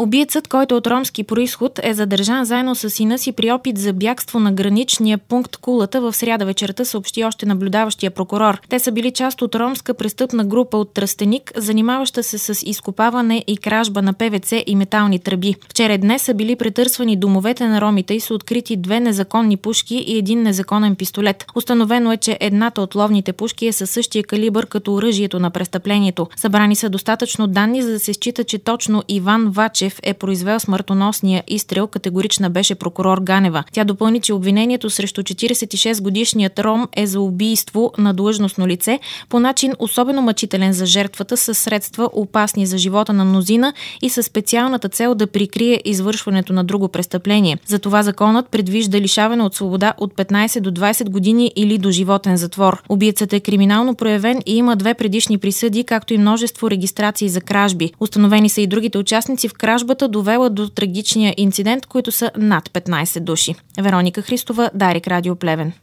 Убиецът, който от ромски происход, е задържан заедно с сина си при опит за бягство на граничния пункт Кулата в сряда вечерта, съобщи още наблюдаващия прокурор. Те са били част от ромска престъпна група от Тръстеник, занимаваща се с изкопаване и кражба на ПВЦ и метални тръби. Вчера и днес са били претърсвани домовете на ромите и са открити 2 незаконни пушки и 1 незаконен пистолет. Установено е, че едната от ловните пушки е със същия калибър като оръжието на престъплението. Събрани са достатъчно данни, за да се счита, че точно Иван Вачев е произвел смъртоносния изстрел, категорична беше прокурор Ганева. Тя допълни, че обвинението срещу 46-годишният ром е за убийство на длъжностно лице по начин особено мъчителен за жертвата, със средства опасни за живота на мнозина и със специалната цел да прикрие извършването на друго престъпление. Затова законът предвижда лишаване от свобода от 15 до 20 години или доживотен затвор. Убиецът е криминално проявен и има 2 предишни присъди, както и множество регистрации за кражби. Установени са и другите участници в кражбата, довела до трагичния инцидент, които са над 15 души. Вероника Христова, Дарик Радио Плевен.